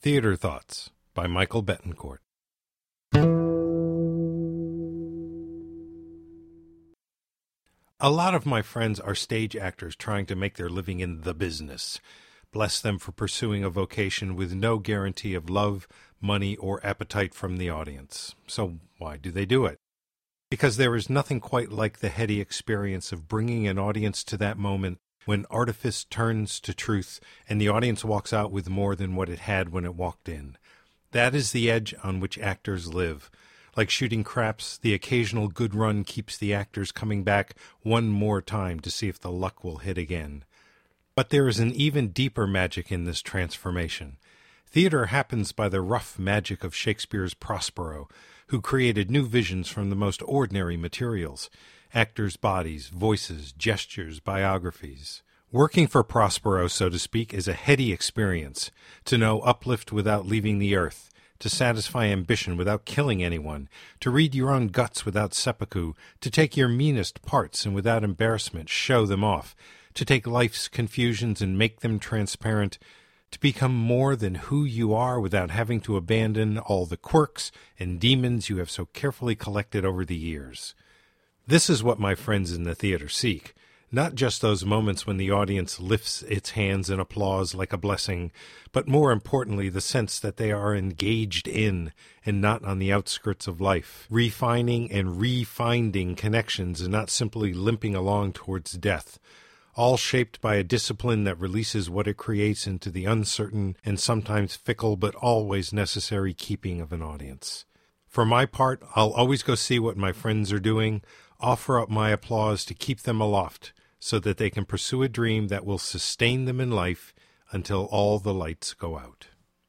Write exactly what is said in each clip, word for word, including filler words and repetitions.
Theater Thoughts by Michael Betancourt. A lot of my friends are stage actors trying to make their living in the business. Bless them for pursuing a vocation with no guarantee of love, money, or appetite from the audience. So why do they do it? Because there is nothing quite like the heady experience of bringing an audience to that moment when artifice turns to truth and the audience walks out with more than what it had when it walked in. That is the edge on which actors live. Like shooting craps, the occasional good run keeps the actors coming back one more time to see if the luck will hit again. But there is an even deeper magic in this transformation. Theater happens by the rough magic of Shakespeare's Prospero, who created new visions from the most ordinary materials. Actors' bodies, voices, gestures, biographies. Working for Prospero, so to speak, is a heady experience. To know uplift without leaving the earth. To satisfy ambition without killing anyone. To read your own guts without seppuku. To take your meanest parts and without embarrassment show them off. To take life's confusions and make them transparent. To become more than who you are without having to abandon all the quirks and demons you have so carefully collected over the years. This is what my friends in the theater seek. Not just those moments when the audience lifts its hands in applause like a blessing, but more importantly the sense that they are engaged in and not on the outskirts of life, refining and refinding connections and not simply limping along towards death, all shaped by a discipline that releases what it creates into the uncertain and sometimes fickle but always necessary keeping of an audience. For my part, I'll always go see what my friends are doing, offer up my applause to keep them aloft, so that they can pursue a dream that will sustain them in life until all the lights go out.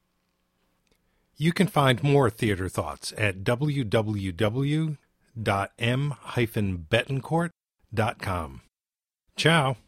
You can find more Theater Thoughts at w w w dot m dash betancourt dot com. Ciao!